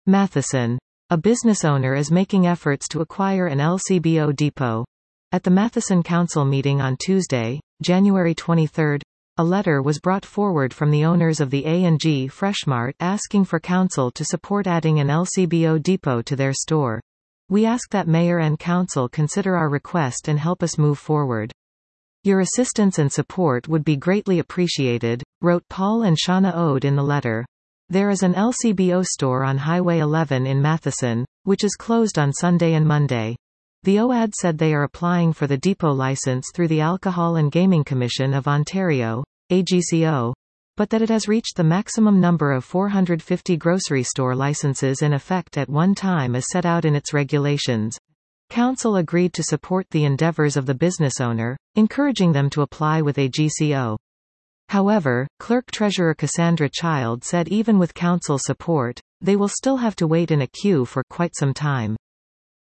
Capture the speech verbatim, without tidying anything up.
Matheson. A business owner is making efforts to acquire an L C B O depot. At the Matheson Council meeting on Tuesday, January twenty-third, a letter was brought forward from the owners of the A and G Freshmart asking for council to support adding an L C B O depot to their store. We ask that Mayor and Council consider our request and help us move forward. Your assistance and support would be greatly appreciated, wrote Paul and Shauna Ode in the letter. There is an L C B O store on Highway eleven in Matheson, which is closed on Sunday and Monday. The O A D said they are applying for the depot license through the Alcohol and Gaming Commission of Ontario, A G C O, but that it has reached the maximum number of four hundred fifty grocery store licenses in effect at one time as set out in its regulations. Council agreed to support the endeavors of the business owner, encouraging them to apply with A G C O. However, Clerk-Treasurer Cassandra Child said even with Council support, they will still have to wait in a queue for quite some time.